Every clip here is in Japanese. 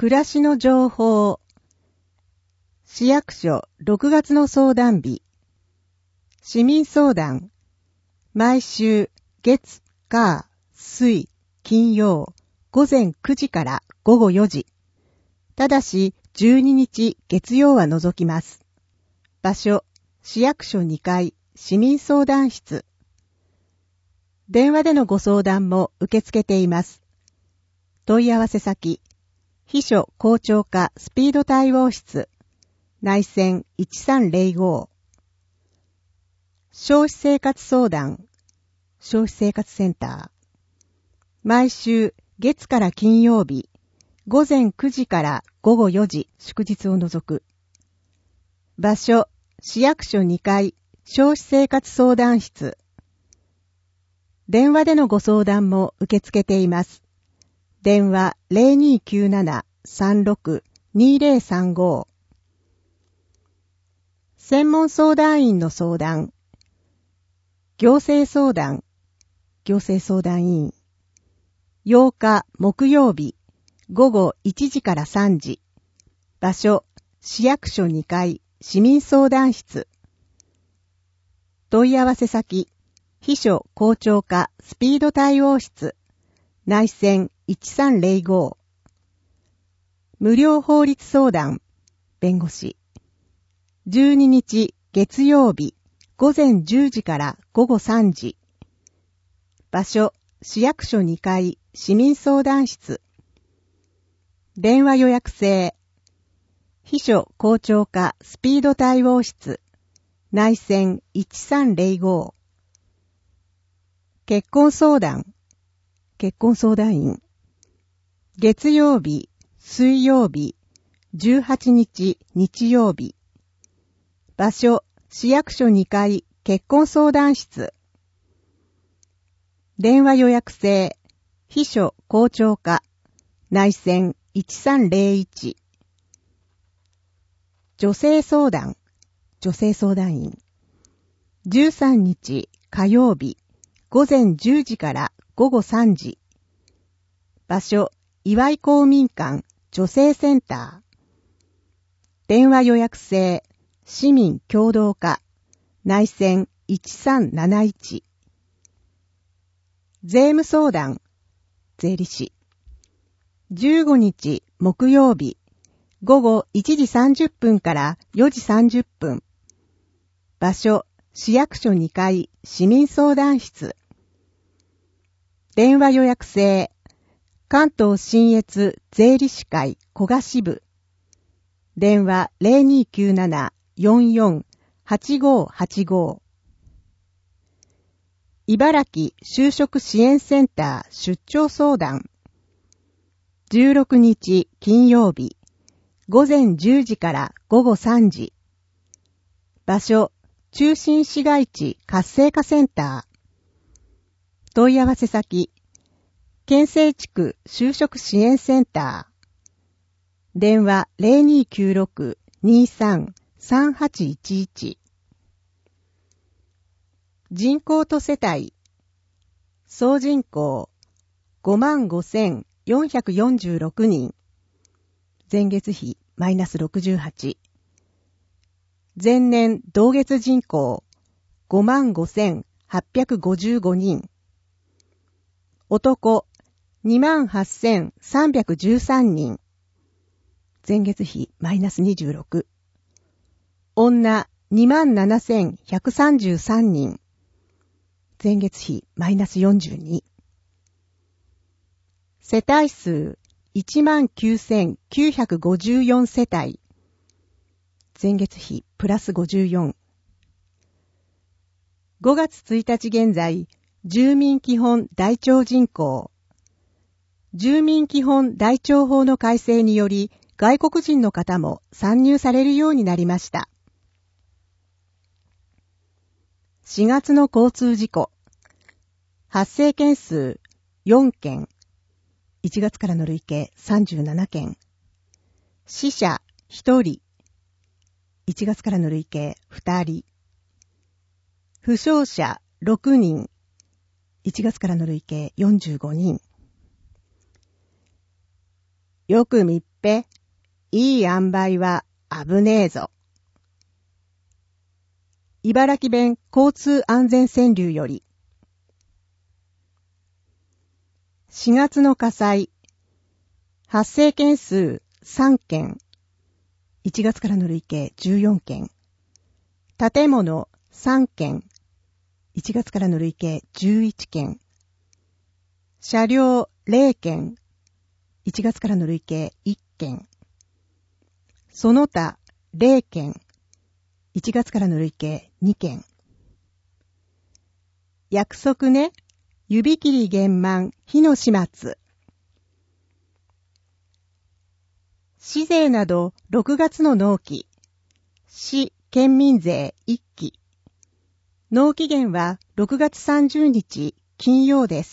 暮らしの情報。市役所6月の相談日。市民相談。毎週月、火、水、金曜午前9時から午後4時。ただし12日月曜は除きます。場所、市役所2階市民相談室。電話でのご相談も受け付けています。問い合わせ先、秘書校長課スピード対応室、内線1305。消費生活相談、消費生活センター。毎週月から金曜日、午前9時から午後4時、祝日を除く。場所、市役所2階消費生活相談室。電話でのご相談も受け付けています。電話 0297-36-2035。専門相談員の相談。行政相談。行政相談員。8日木曜日午後1時から3時。場所、市役所2階市民相談室。問い合わせ先、秘書校長課スピード対応室。内線1305。無料法律相談。弁護士。12日月曜日午前10時から午後3時。場所、市役所2階市民相談室。電話予約制。秘書校長課スピード対応室。内線1305。結婚相談。結婚相談員。月曜日、水曜日、18日日曜日。場所、市役所2階結婚相談室。電話予約制。秘書校長課。内線1301。女性相談。女性相談員。13日火曜日午前10時から午後3時。場所、岩井公民館女性センター。電話予約制。市民協同課。内線1371。税務相談。税理士。15日木曜日午後1時30分から4時30分。場所、市役所2階市民相談室。電話予約制。関東信越税理士会古賀支部。電話 0297-44-8585。茨城就職支援センター出張相談。16日金曜日午前10時から午後3時。場所、中心市街地活性化センター。問い合わせ先、県西地区就職支援センター。電話 0296-23-3811。人口と世帯。総人口 55,446 人。前月比マイナス68。前年同月人口 55,855 人。男 28,313 人。前月比マイナス26。女 27,133 人。前月比マイナス42。世帯数 19,954 世帯。前月比プラス54。5月1日現在、住民基本台帳人口。住民基本台帳法の改正により、外国人の方も参入されるようになりました。4月の交通事故。発生件数4件。1月からの累計37件。死者1人。1月からの累計2人。負傷者6人。1月からの累計45人。 よくみっぺ。いい塩梅は危ねえぞ。茨城弁交通安全川柳より。4月の火災。発生件数3件。1月からの累計14件。建物3件。1月からの累計11件。車両0件。1月からの累計1件。その他0件。1月からの累計2件。約束ね。指切り玄満火の始末。市税など6月の納期。市県民税1期。納期限は6月30日金曜です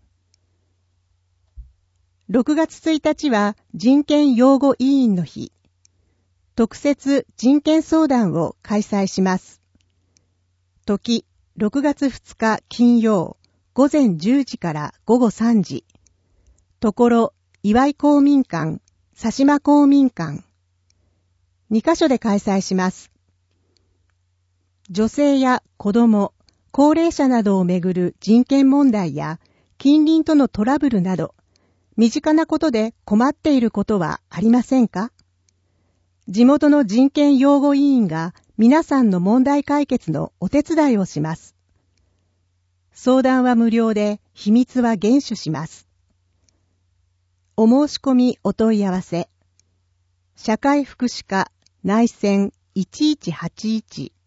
。6月1日は人権擁護委員の日。特設人権相談を開催します。時、6月2日金曜、午前10時から午後3時。ところ、岩井公民館、佐島公民館。2カ所で開催します。女性や子供、高齢者などをめぐる人権問題や近隣とのトラブルなど、身近なことで困っていることはありませんか？地元の人権擁護委員が皆さんの問題解決のお手伝いをします。相談は無料で秘密は厳守します。お申し込みお問い合わせ。社会福祉課内線1181